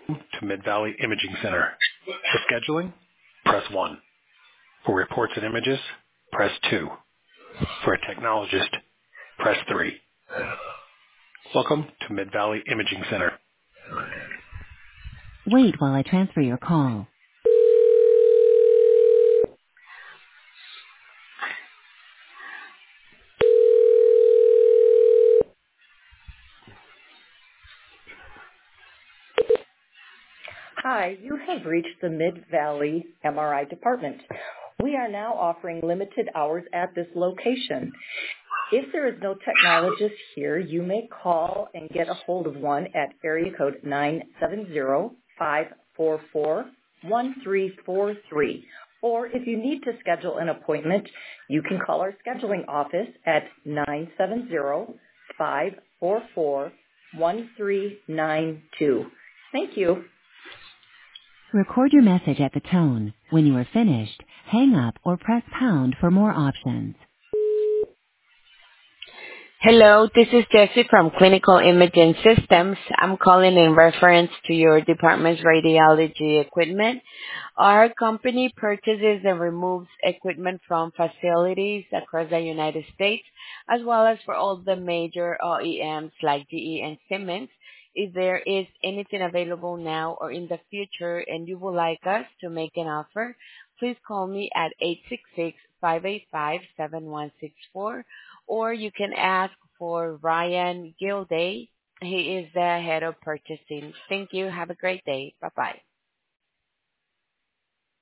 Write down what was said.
to Mid-Valley Imaging Center. For scheduling, press 1. For reports and images, press 2. For a technologist, press 3. Welcome to Mid-Valley Imaging Center. Wait while I transfer your call. Hi, you have reached the Mid-Valley MRI department. We are now offering limited hours at this location. If there is no technologist here, you may call and get a hold of one at area code 970-544-1343. Or if you need to schedule an appointment, you can call our scheduling office at 970-544-1392. Thank you. Record your message at the tone. When you are finished, hang up or press pound for more options. Hello, this is Jessie from Clinical Imaging Systems. I'm calling in reference to your department's radiology equipment. Our company purchases and removes equipment from facilities across the United States, as well as for all the major OEMs like GE and Siemens. If there is anything available now or in the future and you would like us to make an offer, please call me at 866-585-7164, or you can ask for Ryan Gilday. He is the head of purchasing. Thank you. Have a great day. Bye-bye.